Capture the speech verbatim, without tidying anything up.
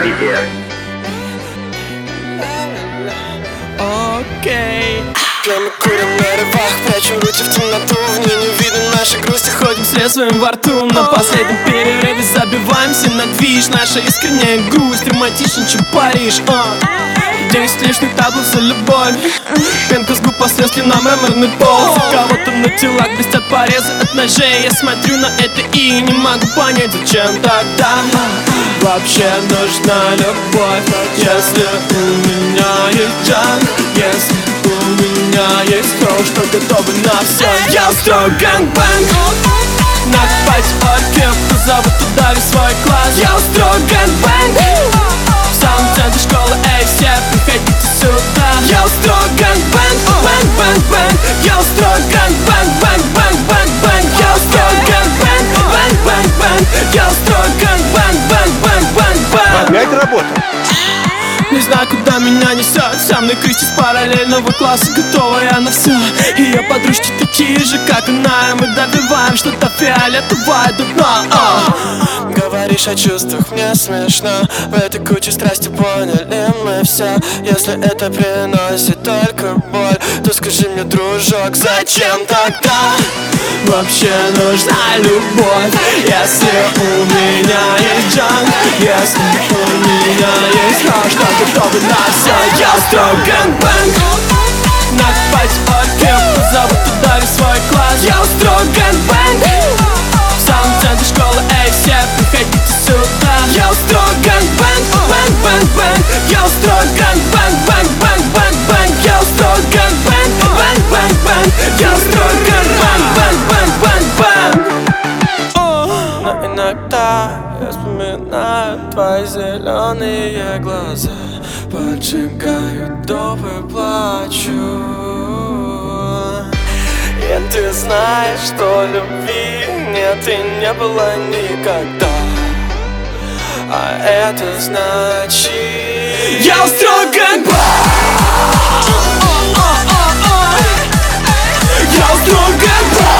тебе. Окей. Мы курим на рывах, прячем руки в темноту. В ней не видно нашей грусти, ходим С лезвием во рту. На последнем перерыве забиваемся на движ. Наша искренняя грусть романтичнее, чем Париж. Десять лишних таблов за любовь. Пенка с губ после на мраморный пол. У кого-то на телах блестят порезы от ножей. Я смотрю на это и не могу понять, зачем тогда вообще нужна любовь. Если у меня есть джанк, если у меня есть кровь, что готовы на все. Я устрою гэнг-бэнг на пятерке, позову туда весь свой класс. Я устрою гэнг-бэнг в самом центре школы, эй, все приходите сюда. Я устрою гэнг-бэнг, бэнг-бэнг-бэнг. Я устрою гэнг-бэнг, бэнг-бэнг-бэнг-бэнг. Я устрою гэнг-бэнг, бэнг-бэнг-бэнг. Я устрою гэнг-бэнг, бэнг-бэнг-бэнг-бэнг. Опять работа? Не знаю, куда меня несет. Со мной Кристи с параллельного класса, готова я на все. Ее подружки такие же, как она, и мы добиваем что-то фиолетовое до дна. Говоришь о чувствах, мне смешно. В этой куче страсти поняли мы все. Если это приносит только боль, то скажи мне, дружок, зачем тогда вообще нужна любовь? Если у меня есть джанк, если у меня есть кровь, что готовы на все. Я устрою гэнг-бэнг на пятерке, позову туда весь свой класс. Я устрою гэнг-бэнг в самом центре школы, эй, все приходите сюда. Я устрою гэнг-бэнг, бэнг-бэнг-бэнг. Я устрою гэнг-бэнг, бэнг-бэнг-бэнг-бэнг. Я устрою гэнг-бэнг, бэнг-бэнг-бэнг. Я устрою гэнг-бэнг, бэнг-бэнг-бэнг-бэнг. Но иногда я вспоминаю твои зеленые глаза, поджигают дом и плачу. И ты знаешь, что любви нет и не было никогда. А это значит, я устрою гэнг-бэнг. Я устрою гэнг-бэнг.